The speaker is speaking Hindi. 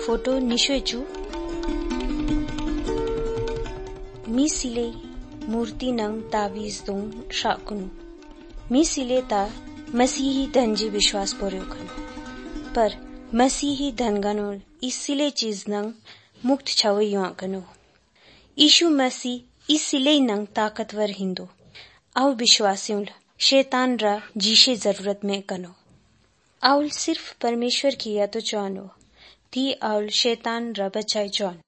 फोटो निशेचू मी सिले मूर्ति नंग तावीज दों शाकुनु मी सिले ता मसीही धनजी विश्वास पोर्यो खनु पर मसीही धनगनुल इस सिले चीज नंग मुक्त छावे युआ कनो यीशु मसीह इस सिले नंग ताकतवर हिंदो आउ विश्वासियों शैतान रा जीशे जरूरत में कनो आउल सिर्फ परमेश्वर की या तो चानो थी आउल शैतान रा बचाई चान।